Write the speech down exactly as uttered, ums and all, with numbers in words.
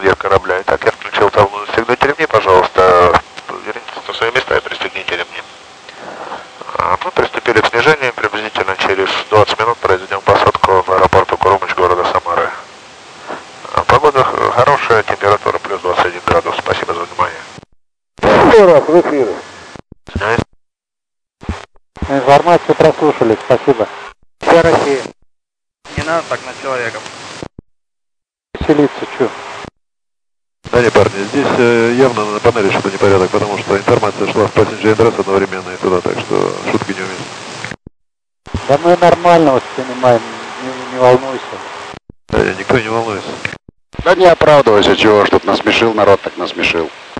командир корабля. Итак, я включил табло. Застегните ремни, пожалуйста. Вернитесь на свои места и пристегните ремни. Мы приступили к снижению. Приблизительно через двадцать минут произведем посадку в аэропорту Курумыч города Самары. Погода хорошая, температура плюс двадцать один градус. Спасибо за внимание. Раз, в эфире. Информацию прослушали, спасибо. Вся Россия. Не надо так на человеком. Веселиться, чё? Да не, парни, здесь э, явно на панели что-то непорядок, потому что информация шла в Passenger Address одновременно и туда, так что шутки не уместны. Да мы нормально воспринимаем, не, не волнуйся. Да, никто не волнуется. Да не оправдывайся, чего, чтоб насмешил народ, так насмешил.